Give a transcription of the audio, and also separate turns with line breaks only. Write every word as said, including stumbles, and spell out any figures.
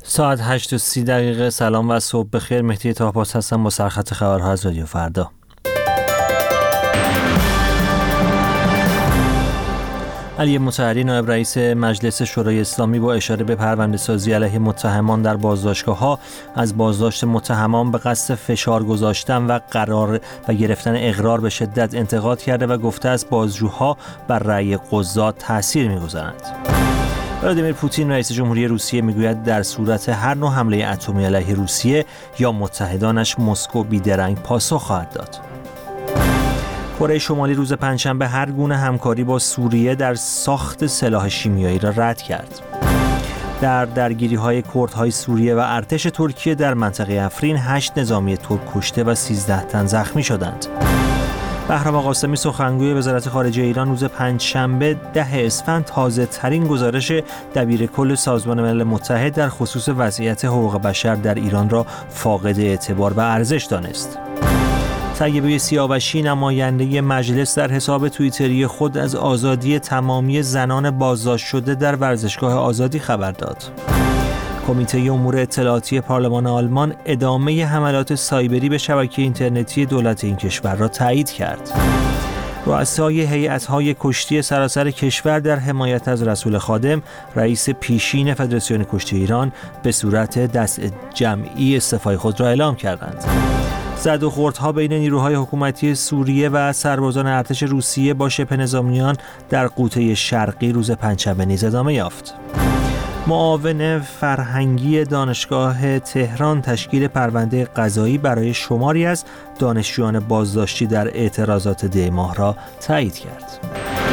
ساعت هشت و سی دقیقه. سلام و صبح بخیر. مهدی طاه‌پاس هستم با سرخط خبرها از رادیو فردا. علی مطهری نایب رئیس مجلس شورای اسلامی با اشاره به پرونده‌سازی علیه متهمان در بازداشتگاه‌ها از بازداشت متهمان به قصد فشار گذاشتن و قرار و گرفتن اقرار به شدت انتقاد کرده و گفته است بازجوها بر رأی قضات تأثیر می‌گذارند. ولادیمیر پوتین رئیس جمهوری روسیه میگوید در صورت هر نوع حمله اتمی علیه روسیه یا متحدانش مسکو بیدرنگ پاسخ خواهد داد. کره شمالی روز پنجشنبه هر گونه همکاری با سوریه در ساخت سلاح شیمیایی را رد کرد. در درگیری‌های کردهای سوریه و ارتش ترکیه در منطقه افرین هشت نظامی ترک کشته و سیزده تن زخمی شدند. بهرام قاسمی سخنگوی وزارت خارجه ایران روز پنجشنبه ده اسفند تازه ترین گزارش دبیرکل سازمان ملل متحد در خصوص وضعیت حقوق بشر در ایران را فاقد اعتبار و ارزش دانست. طیبه سیاوشی نماینده مجلس در حساب توییتری خود از آزادی تمامی زنان بازداشت شده در ورزشگاه آزادی خبر داد. کمیته امور اطلاعاتی پارلمان آلمان ادامه حملات سایبری به شبکه اینترنتی دولت این کشور را تایید کرد. رؤسای هیئت‌های کشتی سراسر کشور در حمایت از رسول خادم، رئیس پیشین فدراسیون کشتی ایران، به صورت دست جمعی استعفای خود را اعلام کردند. زد و خوردها بین نیروهای حکومتی سوریه و سربازان ارتش روسیه با شبه نظامیان در غوطه شرقی روز پنجشنبه نیز ادامه یافت. معاون فرهنگی دانشگاه تهران تشکیل پرونده قضایی برای شماری از دانشجویان بازداشتی در اعتراضات دی ماه را تایید کرد.